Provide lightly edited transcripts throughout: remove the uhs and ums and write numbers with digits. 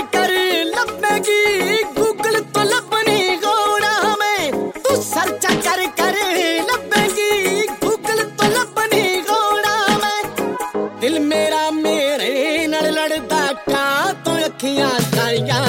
कर लपेगी गूगल तो लबनी घोड़ा में तू सर्च कर लपेगी गूगल तो लबनी घोड़ा में दिल मेरा मेरे नाल लड़दा का तो अखियां साइयां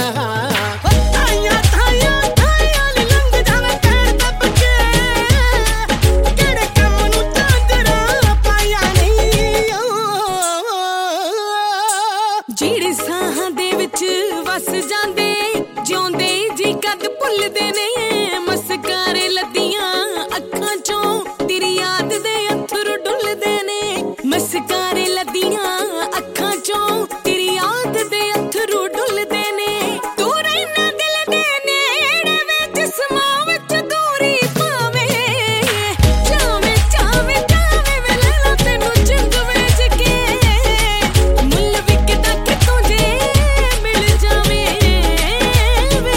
ਜਿਹੜੇ ਸਾਹਾਂ ਦੇ ਵਿੱਚ ਵਸ ਜਾਂਦੇ ਜਿਉਂਦੇ ਜੀ ਕਦ ਭੁੱਲਦੇ ਨੇ ਮਸਕਾਰੇ ਲੱਦੀਆਂ ਅੱਖਾਂ ਚੋਂ ਤੇਰੀ ਯਾਦ ਦੇ ਅੱਥਰੂ ਡੁੱਲਦੇ ਨੇ ਮਸਕਾਰੇ ਲੱਦੀਆਂ ਅੱਖਾਂ ਚੋਂ ਤੇਰੀ ਯਾਦ ਦੇ ਅੱਥਰੂ ਡੁੱਲਦੇ ਨੇ ਤੂੰ ਰਹਿਣਾ ਦਿਲ ਦੇ ਨੇੜੇ ਵੇ ਜਿਸਮਾਂ ਵਿੱਚ ਦੂਰੀ ਪਾਵੇ ਚਾਵੇਂ ਚਾਵੇਂ ਚਾਵੇਂ ਵੇ ਲੈ ਲਾ ਤੈਨੂੰ ਜਿੰਦ ਵੇਚ ਕੇ ਮੁੱਲ ਵਿਕਦਾ ਕਿਤੋਂ ਜੇ ਮਿਲ ਜਾਵੇ ਵੇ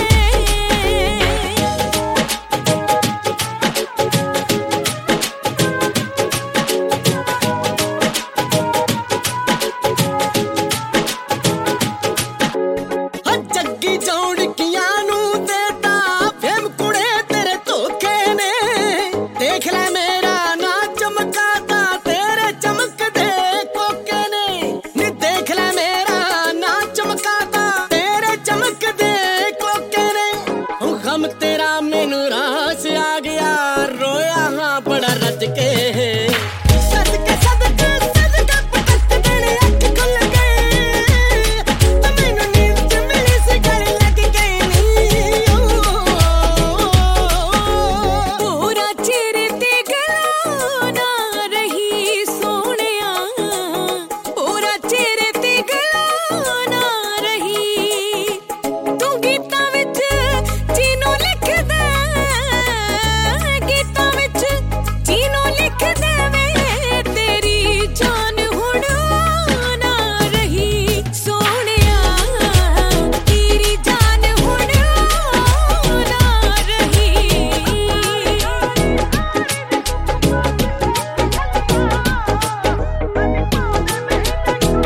ਜੱਗੀ ਚੌੜਕੀਆਂ ਨੂੰ ਦੇਤਾ ਫੇਮ ਕੁੜੇ ਤੇਰੇ ਧੋਖੇ ਨੇ ਦੇਖ ਲੈ ਮੇਰਾ ਨਾ ਚਮਕਾਤਾ ਤੇਰੇ ਚਮਕਦੇ ਕੋਕੇ ਨੇ ਨੀ ਦੇਖ ਲੈ ਮੇਰਾ ਨਾ ਚਮਕਾਤਾ ਤੇਰੇ ਚਮਕਦੇ ਕੋਕੇ ਨੇ ਉਹ ਗਮ ਤੇਰਾ ਮੈਨੂੰ ਰਾਸ ਆ ਗਿਆ ਰੋਇਆ ਹਾਂ ਬੜਾ ਰੱਜ ਕੇ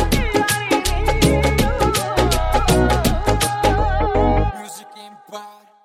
Music Empire.